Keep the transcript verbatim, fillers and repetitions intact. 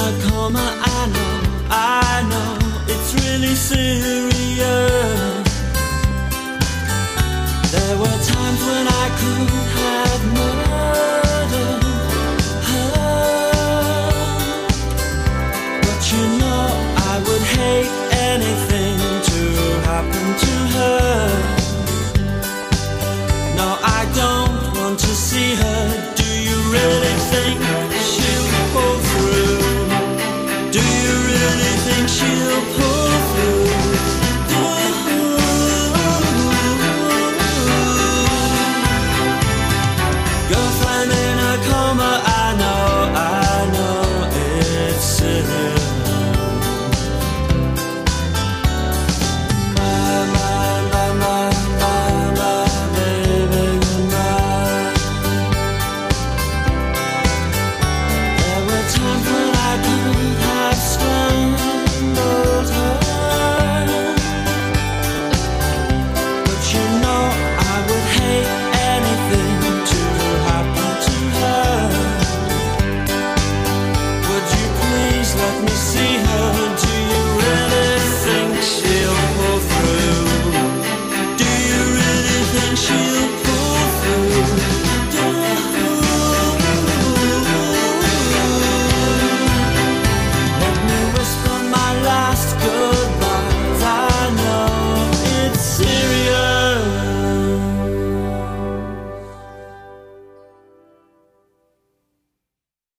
coma, I know, I know it's really serious. There were times when I could have murdered her, but you know I would hate anything to happen to her. No, I don't want to see her. Do you really think